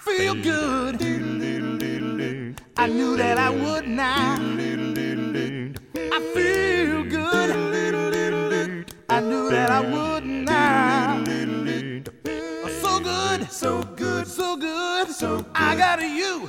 feel good. I knew that I would now. I feel good. I knew that I would now. So good, so good, so good. So I got you.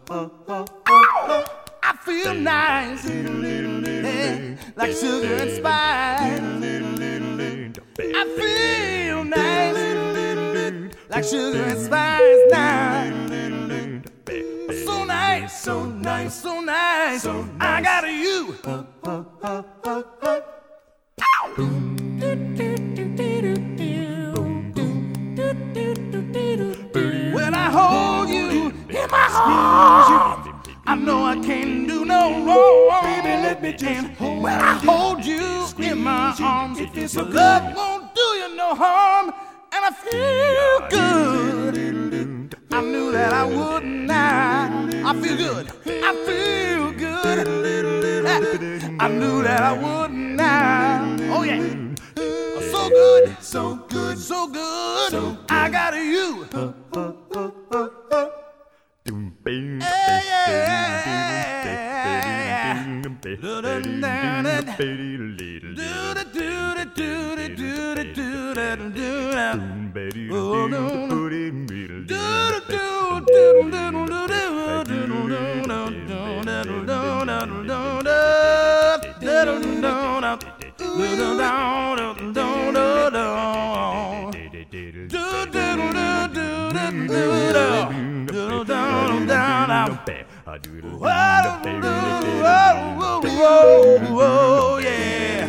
I feel nice, yeah, like sugar and spice. I feel nice, like sugar and spice now. So nice, so nice, so nice. So I got you. When I hold you in my arms, I know I can't do no wrong. Baby, let me just hold. When I hold you in my arms, it feels so love won't do you no harm, and I feel good. I knew that I would now. I feel good. I feel good. I knew that I would now. Oh yeah. So good, so good, so good. So I got you. Oh yeah.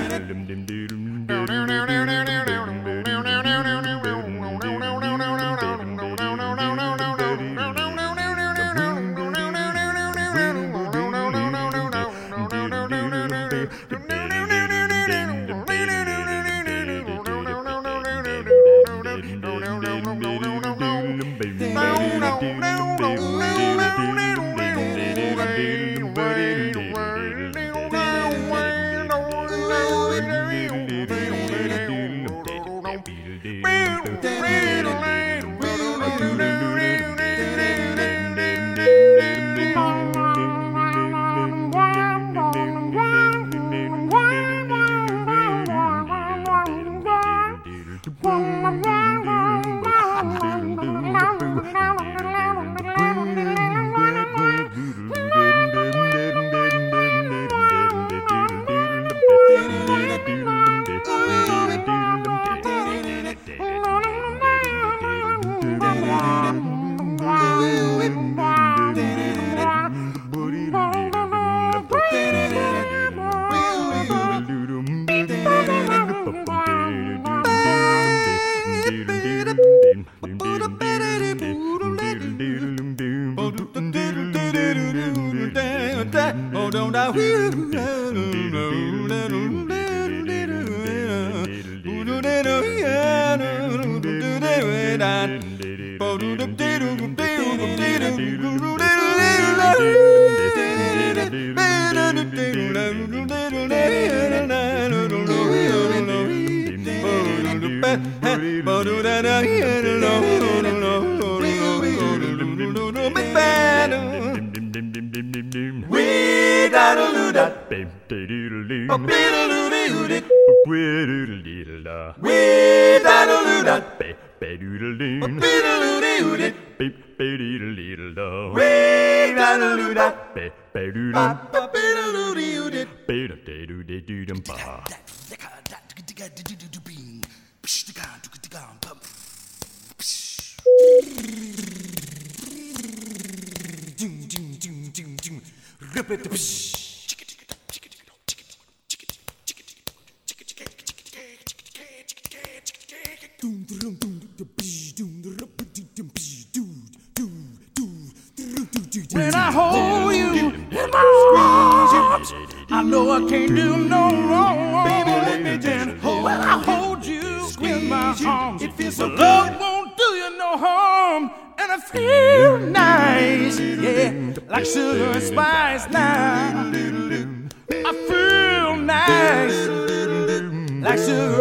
When I hold you in my arms, I know I can't do no wrong. Baby, let me just hold. When I hold you in my arms, it feels so love won't do you no harm, and I feel nice, yeah, like sugar and spice now. I feel nice, like sugar and spice.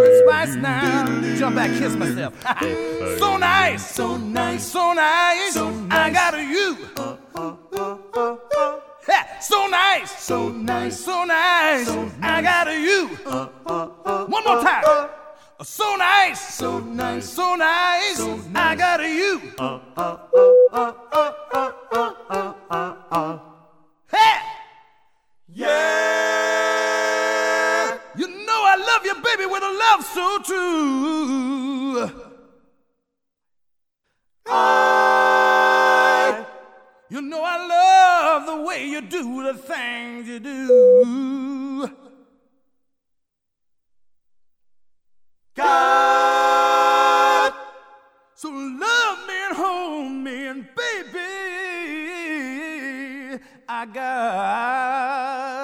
nice now. Jump back, kiss myself. So nice, so nice, so nice, so nice. I got you. So nice, so nice, so nice, so nice. I got you. One more time. So nice, so nice, so nice, so nice. I got you. Hey, yeah. You know I love you, baby, with a love so true. You know I love the way you do the things you do. God, so love me and hold me, and baby, I got